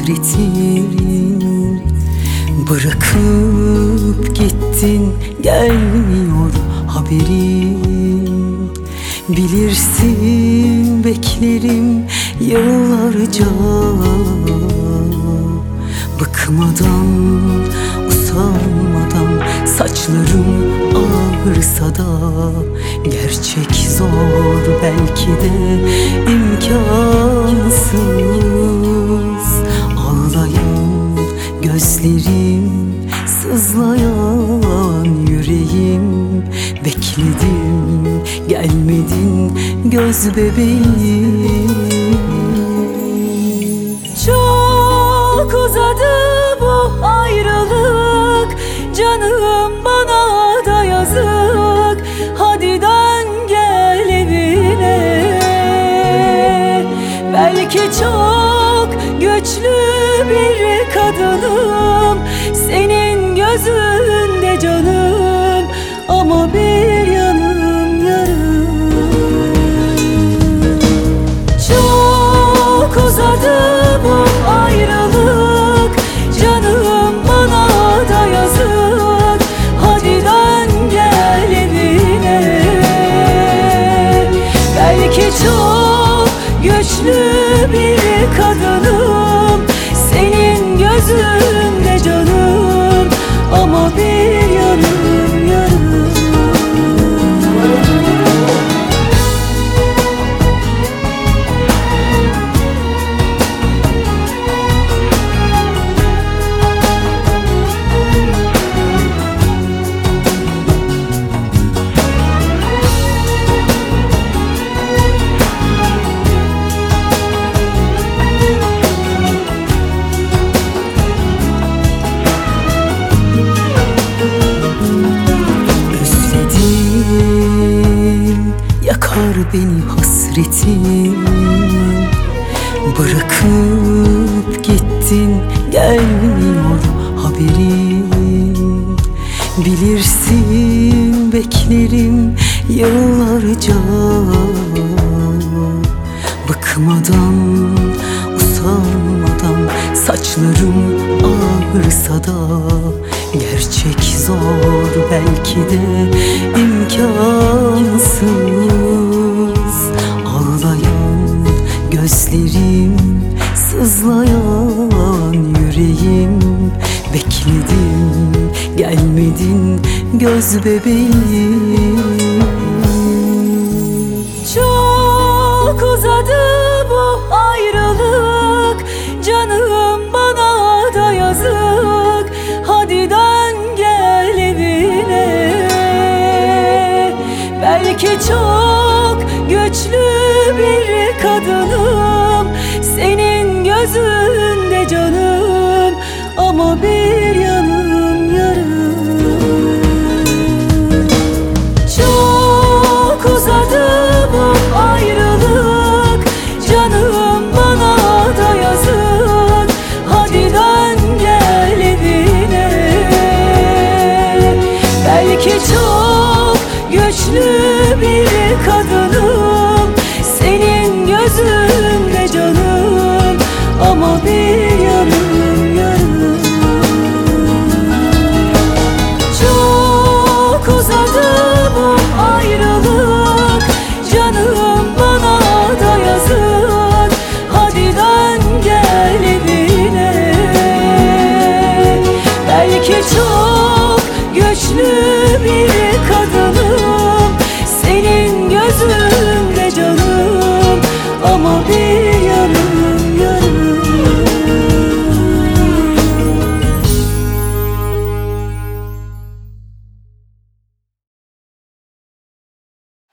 hasretin. Bırakıp gittin, gelmiyor haberin. Bilirsin beklerim yıllarca, bıkmadan, usanmadan. Saçlarım ağrısa da gerçek zor, belki de imkansız. Ağlayan gözlerim, sızlayan yüreğim. Bekledim, gelmedin göz bebeğim. Çok uzadı bu ayrılık, canım bana da yazık. Hadi dön gel evine. Belki çok güçlü bir kadınım, senin gözünde canım, ama bir yanım yarım. Çok uzadı bu ayrılık, canım bana da yazık. Hadi dön gel evine. Belki çok güçlü bir kadınım, senin gözünde canım, ama bir yanım yarım. Yakar beni hasretin. Bırakıp gittin, gelmiyor haberin. Bilirsin beklerim yıllarca, bıkmadan, usanmadan. Saçlarım ağrısa da gerçek zor, belki de imkansız. Ağlayan gözlerim, sızlayan yüreğim. Bekledim, gelmedin göz bebeğim. Çok uzadı bu ayrılık, canım bana da yazık. Hadi dön gel evine. Belki çok güçlü bir kadınım, senin gözünde canım, ama bir